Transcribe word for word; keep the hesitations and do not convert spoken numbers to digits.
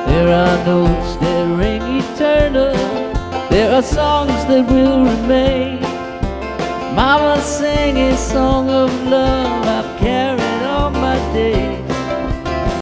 There are notes that ring eternal. There are songs that will remain. Mama sang a song of love I've carried